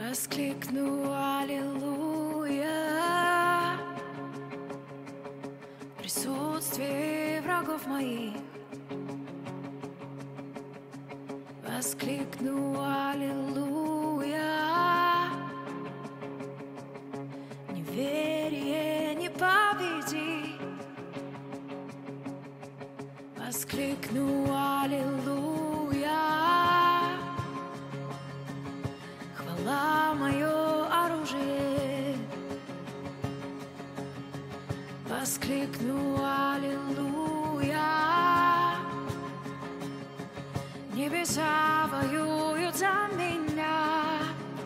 Воскликну аллилуйя в присутствии врагов моих. Воскликну аллилуйя, неверие не победит. Воскликну аллилуйя, хвала мое оружие. Воскликну аллилуйя, небеса воюют за меня.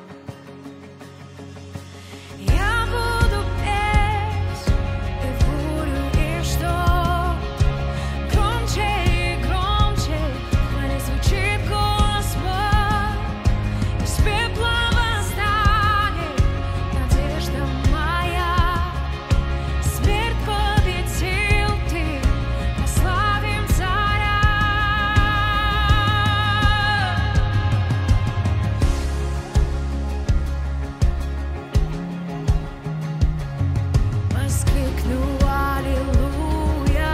Я буду петь и в бурю, и в шторм, громче и громче в хвале звучит голос мой. Из пепла восстанет надежда моя. Смерть победил ты, прославим царя. Воскликну аллилуйя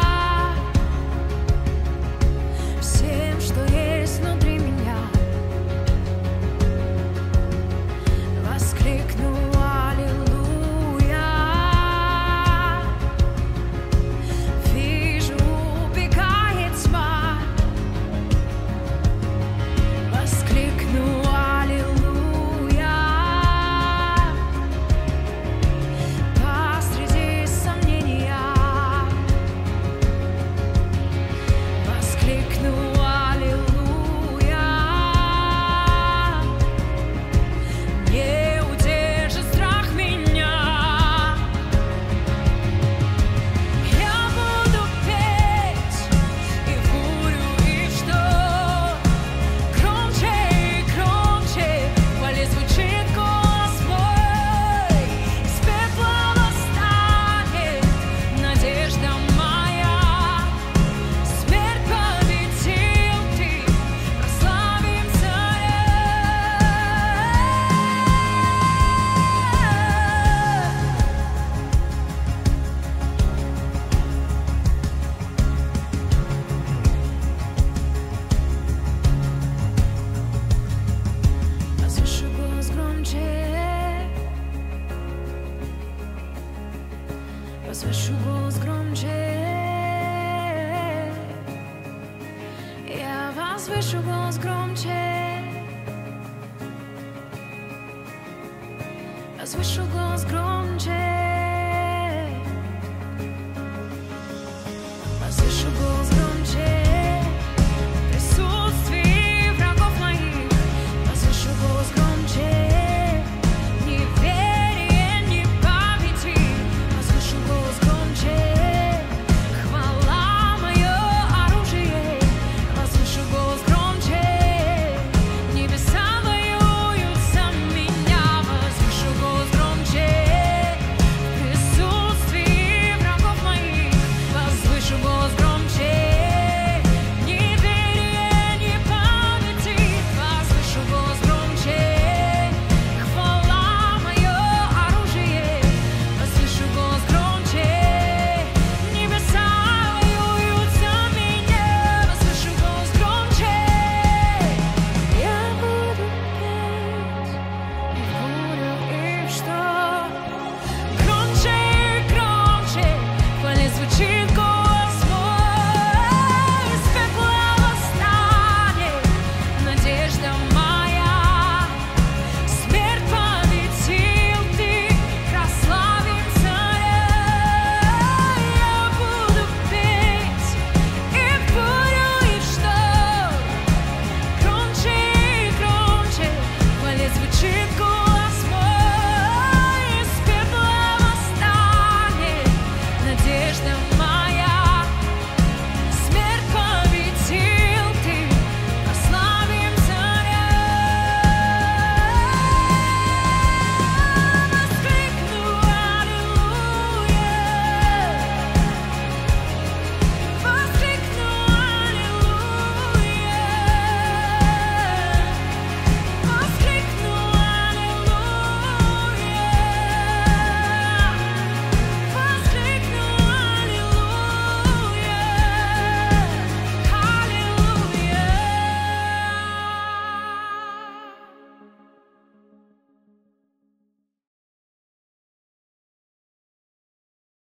всем, что есть внутри меня. Воскликну аллилуйя, вижу, убегает тьма. Воскликну аллилуйя, посреди сомнения. Воскликну аллилуйя, не удержит страх меня. Я буду петь и в бурю, и в шторм, громче и громче в хвале звучит голос мой. Из пепла восстанет надежда моя. Смерть победил ты, прославим царя. Возвышу голос громче, возвышу голос громче. Я возвышу голос громче, возвышу голос громче.